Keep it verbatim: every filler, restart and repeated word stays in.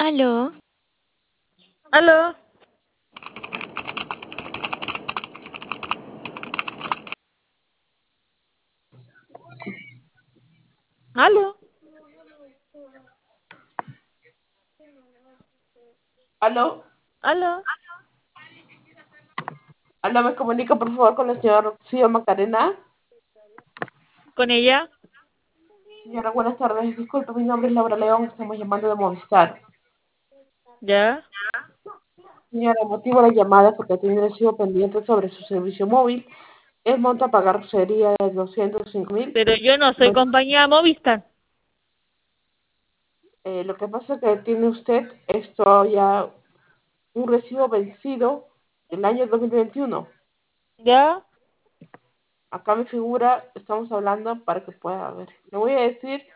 Aló, ¿Aló? ¿Aló? Aló, ¿Aló? aló, me comunica por favor con la señora Rocío Macarena. ¿Con ella? Señora, buenas tardes. Disculpe, mi nombre es Laura León, estamos llamando de Movistar. ¿Ya? Señora, el motivo de la llamada es porque tiene un recibo pendiente sobre su servicio móvil. El monto a pagar sería de doscientos cinco mil. Pero yo no soy compañía Movistar. Eh, lo que pasa es que tiene usted esto ya un recibo vencido del año dos mil veintiuno. ¿Ya? Acá me figura, estamos hablando para que pueda ver. Le voy a decir